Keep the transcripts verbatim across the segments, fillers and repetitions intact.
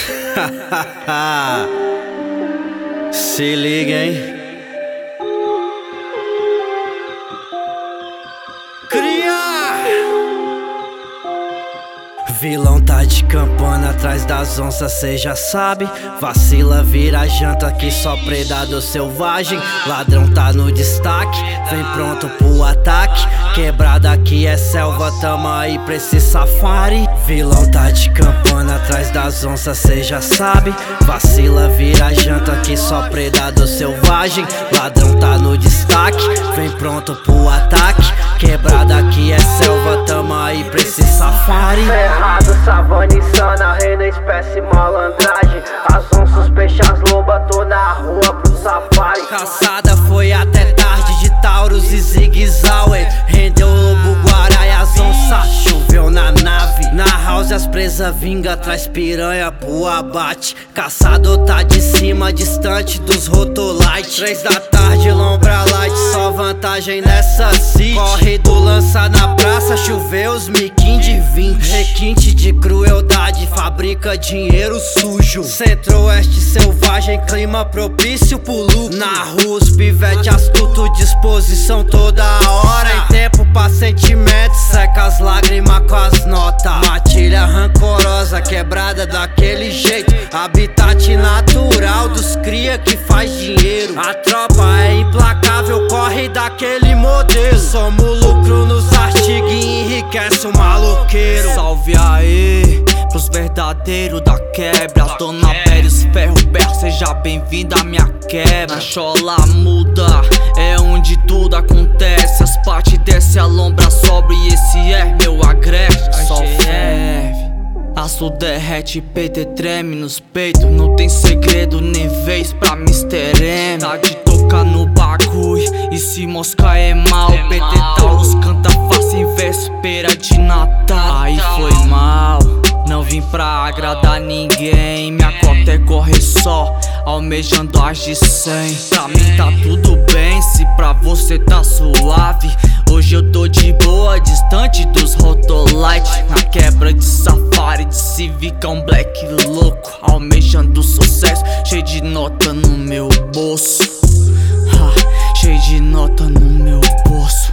Se liga, hein? Vilão tá de campana atrás das onças, cê já sabe. Vacila, vira janta que só predador selvagem. Ladrão tá no destaque, vem pronto pro ataque. Quebrada aqui é selva, tamo aí pra esse safari. Vilão tá de campana atrás das onças, cê já sabe. Vacila, vira janta que só predador selvagem. Ladrão tá no destaque, vem pronto pro ataque. Quebrada aqui é selva, tamo aí pra esse safari. Ferrado, savana insana, reina, espécie, malandragem. As onças, peixes, as lobas, tô na rua pro safari. Caçada foi até tarde de Taurus e zigue-zague. Rendeu o lobo guará e as onças choveu na nave. Na house as presas vinga, traz piranha pro abate. Caçador tá de cima, distante dos rotolites. Três da tarde, lombra light, só vantagem nessa city. Corre do lança na praça, choveu os miquim de vinte. Requinte de crueldade, fabrica dinheiro sujo. Centro-oeste selvagem, clima propício pro lucro. Na rua os pivete astuto, disposição toda hora. Em tempo pra sentimentos, seca as lágrimas com as notas. Matilha rancorosa, quebrada daquele jeito. Habitat natural dos cria que faz dinheiro. A tropa é implacável, corre daquele modelo. Somos lucro nos artigos e enriquece o maloqueiro. Salve aí pros verdadeiros da quebra. Dona Pérez Ferro Berro, seja bem-vinda à minha quebra. Chola muda, é onde tudo acontece. As partes desce, a lombra sobra e esse é meu agreste. Só ferve, aço derrete, peito treme nos peitos. Não tem segredo nem vez pra mister M. Tá de tocar no bagulho e se mosca é mal. P T Taurus canta fácil em véspera de Natal. Aí foi mal, não vim pra agradar ninguém. Minha cota é correr só, almejando as de cem. Pra mim tá tudo bem, se pra você tá suave. Hoje eu tô de boa, distante dos rotolites. Na quebra de safari, de civica, um black louco. Almejando sucesso, cheio de nota no meu bolso. Ha, cheio de nota no meu bolso.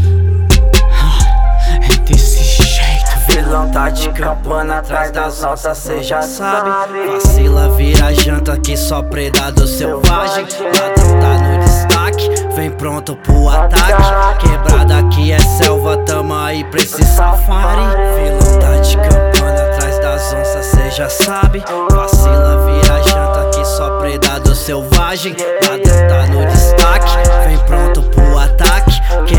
Ha, é desse jeito. Vilão tá de campana atrás das onças, cê já sabe. Vacila, vira janta que só predador selvagem. Ladrão tá no destaque, vem pronto pro ataque. Quebrada aqui é selva, tamo aí pra esse safari. Vilão tá de campana atrás das onças, cê já sabe. Vacila, vira janta que só predador selvagem. Ladrão tá no destaque, vem pronto pro ataque.